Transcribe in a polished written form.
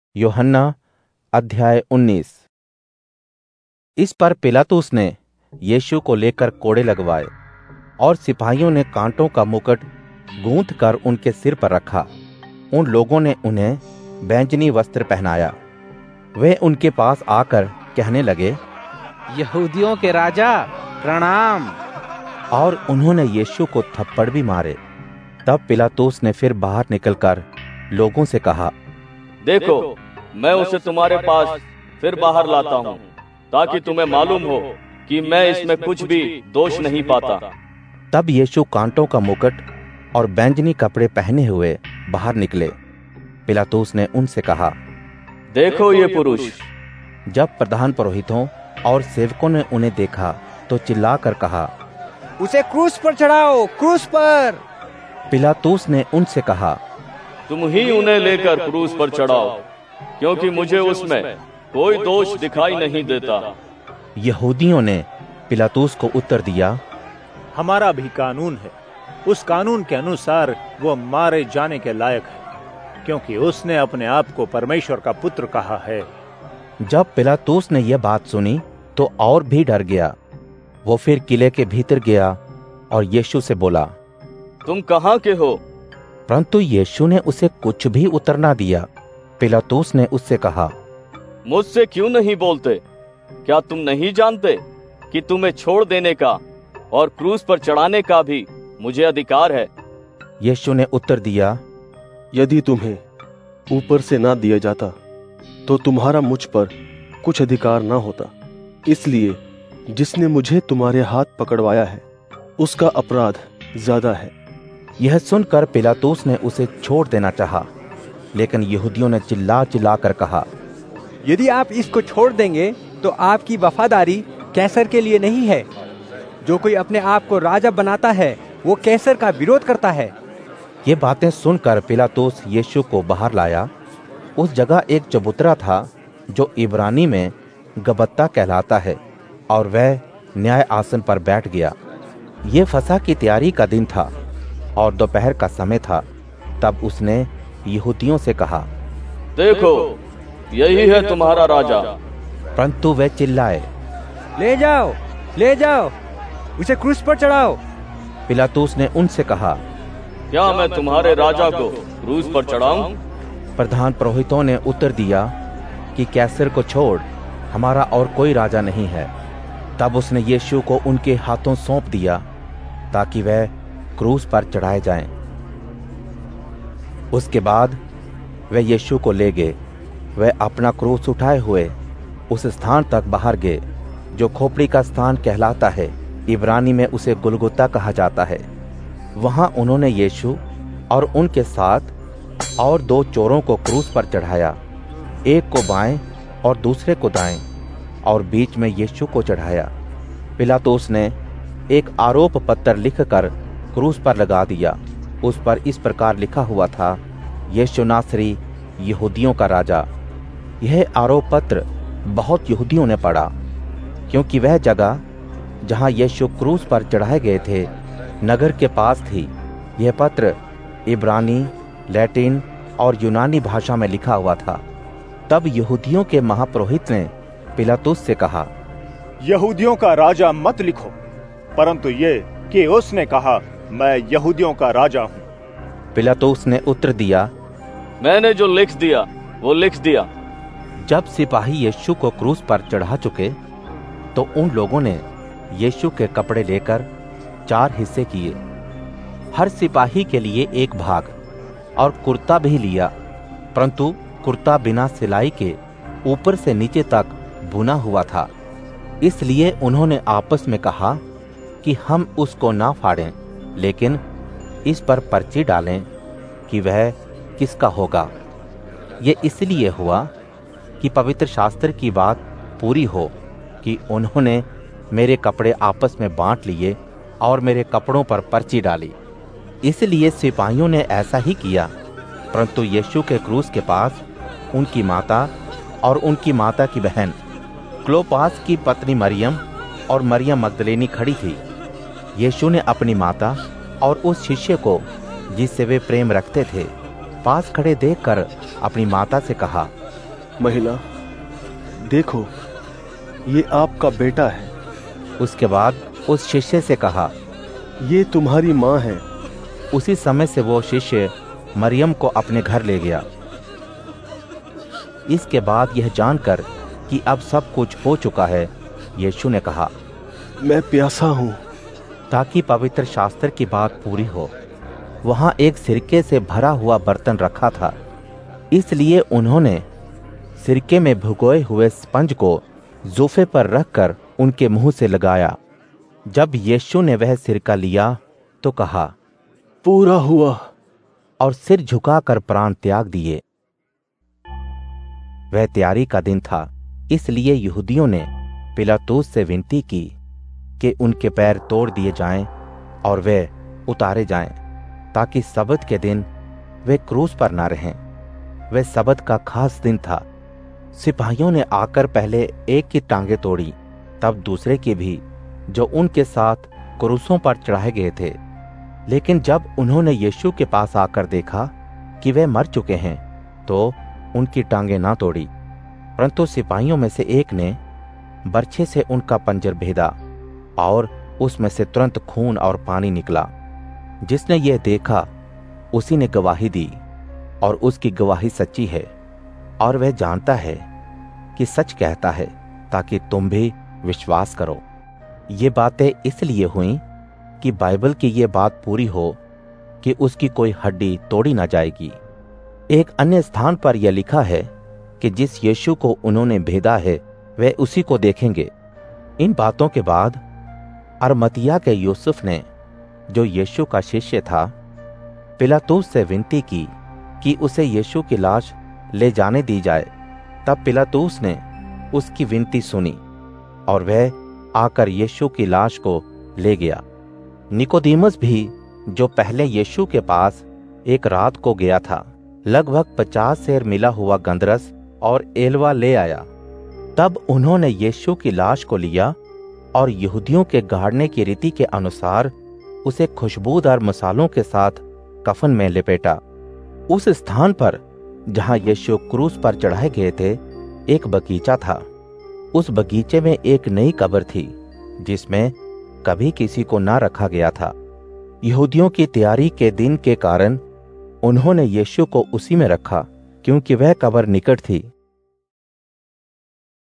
यूहन्ना अध्याय 19। इस पर पिलातुस ने यीशु को लेकर कोड़े लगवाए और सिपाहियों ने कांटों का मुकुट गूंथ कर उनके सिर पर रखा। उन लोगों ने उन्हें बैंजनी वस्त्र पहनाया। वे उनके पास आकर कहने लगे, यहूदियों के राजा प्रणाम। और उन्होंने यीशु को थप्पड़ भी मारे। तब पिलातुस ने फिर बाहर निकलकर लोगों से कहा, देखो, मैं उसे तुम्हारे पास फिर बाहर लाता हूँ, ताकि तुम्हें मालूम हो कि मैं इसमें कुछ भी दोष नहीं पाता। तब यीशु कांटों का मुकुट और बैंजनी कपड़े पहने हुए बाहर निकले। पिलातुस ने उनसे कहा, देखो ये पुरुष। जब प्रधान पुरोहितों और सेवकों ने उन्हें देखा तो चिल्लाकर कहा, उसे क्रूस पर चढ़ाओ, क्रूस पर। पिलातुस ने उनसे कहा, तुम ही उन्हें लेकर क्रूस पर चढ़ाओ, क्योंकि मुझे उसमें कोई दोष दिखाई नहीं देता। यहूदियों ने पिलातुस को उत्तर दिया, हमारा भी कानून है, उस कानून के अनुसार वो मारे जाने के लायक है, क्योंकि उसने अपने आप को परमेश्वर का पुत्र कहा है। जब पिलातुस ने यह बात सुनी तो और भी डर गया। वो फिर किले के भीतर गया और यीशु से बोला, तुम कहाँ के हो? परंतु यीशु ने उसे कुछ भी उत्तर ना दिया। पिलातुस ने उससे कहा, मुझसे क्यों नहीं बोलते? क्या तुम नहीं जानते कि तुम्हें छोड़ देने का और क्रूस पर चढ़ाने का भी मुझे अधिकार है? यीशु ने उत्तर दिया, यदि तुम्हें ऊपर से ना दिया जाता तो तुम्हारा मुझ पर कुछ अधिकार ना होता। इसलिए जिसने मुझे तुम्हारे हाथ पकड़वाया है उसका अपराध ज्यादा है। यह सुनकर पिलातुस ने उसे छोड़ देना चाहा, लेकिन यहूदियों ने चिल्ला चिल्ला कर कहा, यदि आप इसको छोड़ देंगे तो आपकी वफादारी कैसर के लिए नहीं है। जो कोई अपने आप को राजा बनाता है वो कैसर का विरोध करता है। ये बातें सुनकर पिलातुस यीशु को बाहर लाया। उस जगह एक चबूतरा था जो इब्रानी में गबत्ता कहलाता है, और वह न्याय आसन पर बैठ गया। ये फसह की तैयारी का दिन था और दोपहर का समय था। तब उसने यहूदियों से कहा, देखो, यही है तुम्हारा राजा। परंतु वे चिल्लाए, ले जाओ, ले जाओ, उसे क्रूस पर चढ़ाओ। पिलातुस ने उनसे कहा, क्या मैं तुम्हारे राजा को क्रूस पर चढ़ाऊं? प्रधान पुरोहितों ने उत्तर दिया कि कैसर को छोड़, हमारा और कोई राजा नहीं है। तब उसने यीशु को उनके हाथों सौंप दिया ताकि वह क्रूस पर चढ़ाए जाएं। उसके बाद वे यीशु को ले गए। वे अपना क्रूस उठाए हुए उस स्थान तक बाहर गए जो खोपड़ी का स्थान कहलाता है। इब्रानी में उसे गुलगुता कहा जाता है। वहां उन्होंने यीशु और उनके साथ और दो चोरों को क्रूस पर चढ़ाया, एक को बाएं और दूसरे को दाएं, और बीच में यीशु को चढ़ाया। पिलातुस ने एक आरोप पत्र लिखकर क्रूस पर लगा दिया। उस पर इस प्रकार लिखा हुआ था, यीशु नासरी, यहूदियों का राजा। यह आरोप पत्र बहुत यहूदियों ने पढ़ा, क्योंकि वह जगह जहां यीशु क्रूस पर चढ़ाए गए थे नगर के पास थी। यह पत्र इब्रानी, लैटिन और यूनानी भाषा में लिखा हुआ था। तब यहूदियों के महापुरोहित ने पिलातुस से कहा, यहूदियों का राजा मत लिखो, परंतु ये कि उसने कहा, मैं यहूदियों का राजा हूँ। पिलातुस ने उत्तर दिया, मैंने जो लिख दिया वो लिख दिया। जब सिपाही यीशु को क्रूस पर चढ़ा चुके तो उन लोगों ने यीशु के कपड़े लेकर 4 हिस्से किए, हर सिपाही के लिए एक भाग, और कुर्ता भी लिया, परंतु कुर्ता बिना सिलाई के ऊपर से नीचे तक बुना हुआ था। इसलिए उन्होंने आपस में कहा कि हम उसको ना फाड़ें, लेकिन इस पर पर्ची डालें कि वह किसका होगा। ये इसलिए हुआ कि पवित्र शास्त्र की बात पूरी हो कि उन्होंने मेरे कपड़े आपस में बांट लिए और मेरे कपड़ों पर पर्ची डाली। इसलिए सिपाहियों ने ऐसा ही किया। परंतु यीशु के क्रूस के पास उनकी माता और उनकी माता की बहन क्लोपास की पत्नी मरियम और मरियम मगदलेनी खड़ी थी। यीशु ने अपनी माता और उस शिष्य को जिससे वे प्रेम रखते थे पास खड़े देखकर अपनी माता से कहा, महिला, देखो, ये आपका बेटा है। उसके बाद उस शिष्य से कहा, ये तुम्हारी माँ है। उसी समय से वो शिष्य मरियम को अपने घर ले गया। इसके बाद यह जानकर कि अब सब कुछ हो चुका है, यीशु ने कहा, मैं प्यासा हूँ। ताकि पवित्र शास्त्र की बात पूरी हो। वहां एक सिरके से भरा हुआ बर्तन रखा था, इसलिए उन्होंने सिरके में भिगोए हुए स्पंज को जूफे पर रखकर उनके मुंह से लगाया। जब यीशु ने वह सिरका लिया तो कहा, पूरा हुआ, और सिर झुकाकर प्राण त्याग दिए। वह तैयारी का दिन था, इसलिए यहूदियों ने पिलातुस से विनती की कि उनके पैर तोड़ दिए जाएं और वे उतारे जाएं, ताकि सबत के दिन वे क्रूस पर न रहें। वह सबत का खास दिन था। सिपाहियों ने आकर पहले एक की टांगें तोड़ी, तब दूसरे की भी, जो उनके साथ क्रूसों पर चढ़ाए गए थे। लेकिन जब उन्होंने यीशु के पास आकर देखा कि वे मर चुके हैं, तो उनकी टांगें ना तोड़ी। परंतु सिपाहियों में से एक ने बर्छे से उनका पंजर भेदा और उसमें से तुरंत खून और पानी निकला। जिसने यह देखा उसी ने गवाही दी, और उसकी गवाही सच्ची है, और वह जानता है कि सच कहता है, ताकि तुम भी विश्वास करो। ये बातें इसलिए हुई कि बाइबल की ये बात पूरी हो कि उसकी कोई हड्डी तोड़ी ना जाएगी। एक अन्य स्थान पर यह लिखा है कि जिस यीशु को उन्होंने भेदा है वे उसी को देखेंगे। इन बातों के बाद अरमतिया के यूसुफ ने, जो यीशु का शिष्य था, पिलातुस से विनती की कि उसे यीशु की लाश ले जाने दी जाए। तब पिलातुस ने उसकी विनती सुनी और वह आकर यीशु की लाश को ले गया। निकोदेमुस भी, जो पहले यीशु के पास एक रात को गया था, लगभग 50 सेर मिला हुआ गंधरस और एलवा ले आया। तब उन्होंने यीशु की लाश को लिया और यहूदियों के गाड़ने की रीति के अनुसार उसे खुशबूदार मसालों के साथ कफन में लपेटा। उस स्थान पर जहां यीशु क्रूस पर चढ़ाए गए थे, एक बगीचा था। उस बगीचे में एक नई कब्र थी, जिसमें कभी किसी को ना रखा गया था। यहूदियों की तैयारी के दिन के कारण उन्होंने यीशु को उसी में रखा, क्योंकि वह कब्र निकट थी।